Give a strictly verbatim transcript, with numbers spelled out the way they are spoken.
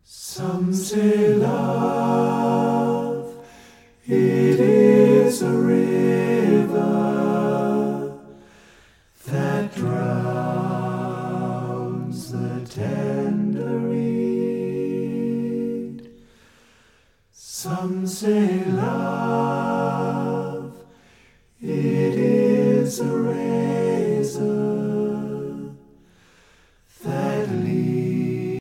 Some say love, it is a river that drowns the tender reed. Some say love, it